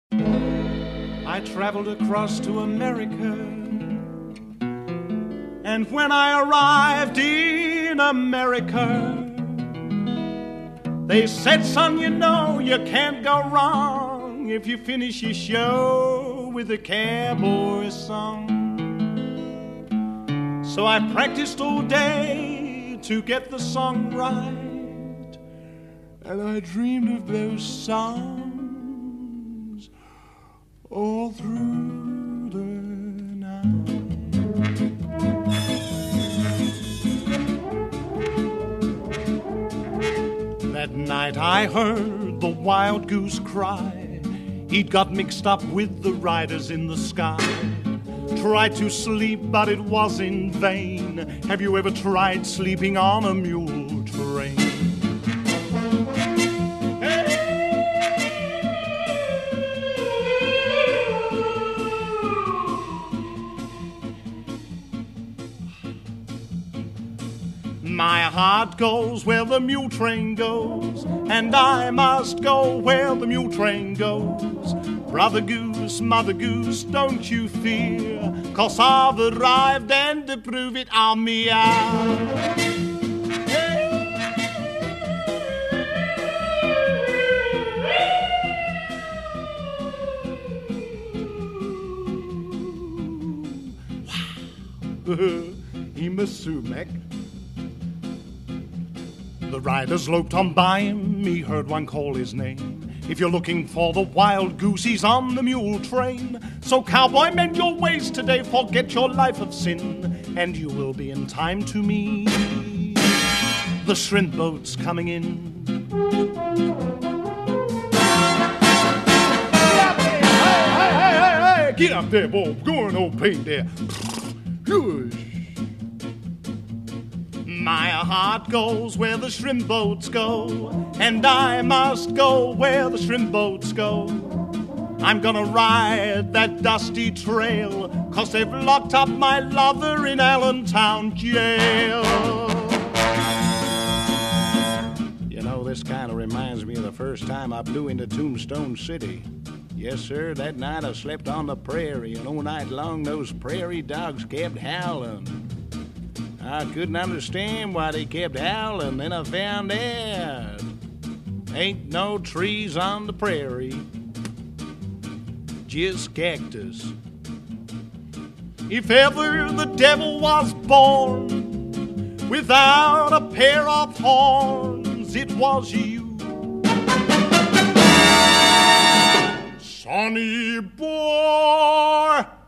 I traveled across to America, and when I arrived in America, they said, son, you know you can't go wrong if you finish your show with a cowboy song. So I practiced all day to get the song right, and I dreamed of those songs all through the night. That night I heard the wild goose cry. He'd got mixed up with the riders in the sky. Tried to sleep, but it was in vain. Have you ever tried sleeping on a mule train? My heart goes where the mule train goes, and I must go where the mule train goes. Brother Goose, Mother Goose, don't you fear, 'cause I've arrived and to prove it I'll meow. Ema Sumac. The riders loped on by him, he heard one call his name. If you're looking for the wild goose, he's on the mule train. So cowboy, mend your ways today, forget your life of sin, and you will be in time to meet the shrimp boats coming in. Hey, get up there, boy, go on, old paint there. My heart goes where the shrimp boats go, and I must go where the shrimp boats go. I'm gonna ride that dusty trail, 'cause they've locked up my lover in Allentown jail. You know, this kind of reminds me of the first time I blew into Tombstone City. Yes, sir, that night I slept on the prairie, and all night long those prairie dogs kept howling. I couldn't understand why they kept howling, then I found out ain't no trees on the prairie, just cactus. If ever the devil was born without a pair of horns, it was you. Sonny boy!